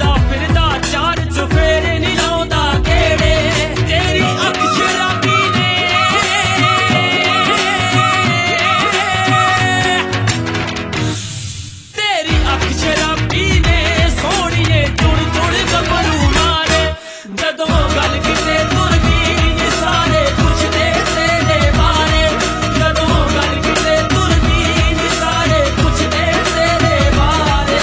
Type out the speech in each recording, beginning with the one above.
ਫਿਰਦਾ ਚਾਰ ਚੁਫੇਰੇ ਨੀ ਲਾਉਂਦਾ ਕਿਹੜੇ ਤੇਰੀ ਅੱਖ ਸ਼ਰਾਬੀ ਨੇ ਤੇਰੀ ਅੱਖ ਸ਼ਰਾਬੀ ਨੇ ਸੋਹਣੀਏ ਤੁੜ ਤੁੜ ਗੱਭਰੂ ਮਾਰੇ ਜਦੋਂ ਗੱਲ ਕਿਤੇ ਤੁਰ ਗਈ ਨੀ ਸਾਰੇ ਪੁੱਛਦੇ ਤੇਰੇ ਬਾਰੇ ਜਦੋਂ ਗੱਲ ਕਿਤੇ ਤੁਰ ਗਈ ਨੀ ਸਾਰੇ ਪੁੱਛਦੇ ਤੇਰੇ ਬਾਰੇ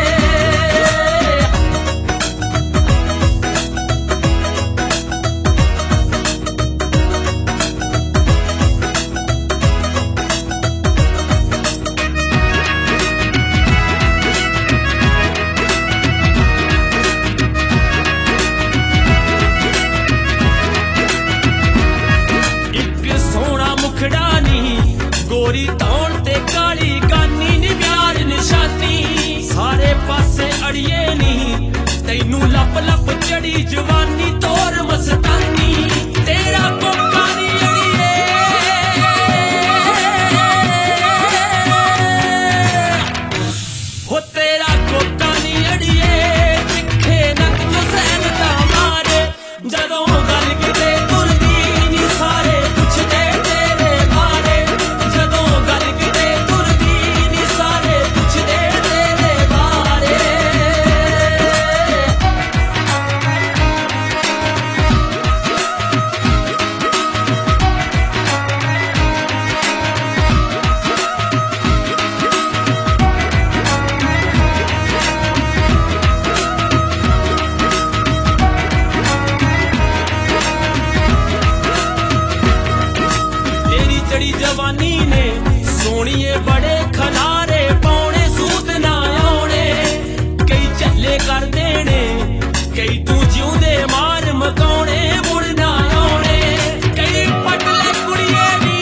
ਮੁਖੜਾ ਨੀ ਗੋਰੀ ਧੌਣ ਤੇ ਕਾਲੀ ਕਾਨੀ ਨੀ ਪਿਆਰ ਨਿਸ਼ਾਨੀ ਸਾਰੇ ਪਾਸੇ ਅੜੀਏ ਨੀ ਤੈਨੂੰ ਲੱਪ ਲੱਪ ਚੜੀ ਜਵਾਨੀ ਤੋਰ ਮਸਤਾਨੀ ਤੇਰਾ ਕੋਕਾ ਨੀ ਅੜੀਏ ਹੋ ਤੇਰਾ ਕੋਕਾ ਨੀ ਅੜੀਏ ਤਿੱਖੇ ਨੱਕ ਤੋਂ ਸੈਨ ਦਾ ਮਾਰੇ ਜਦੋਂ ਗੱਲ ਕਿਤੇ ਤੁਰਦੀ ਨੀ ਸਾਰੇ ਪੁੱਛਦੇ जवानी ने सोनिए बड़े खलारे पौने सूत ना आने कई झल्ले कर देने कई तू जिउंदे मार मकाउने मुड़ ना आने कई पटले कुड़िए नी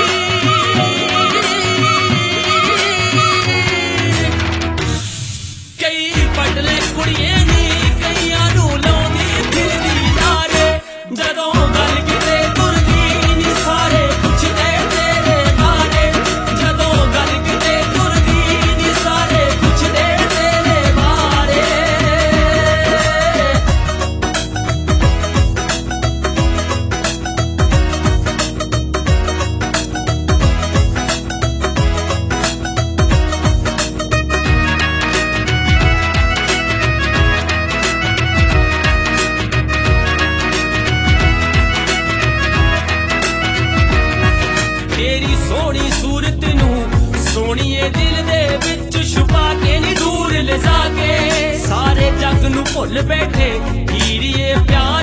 कई पटले कुड़िए नी कईयां नू लाउंदी फिरदी यारे जदों गल किते तुरदी नी सारे पुछदे तेरी सोहनी सूरत नू सोहणीए दिल दे विच छुपा के नी दूर ले जाके सारे जग नू भुल बैठे हीरिए प्यार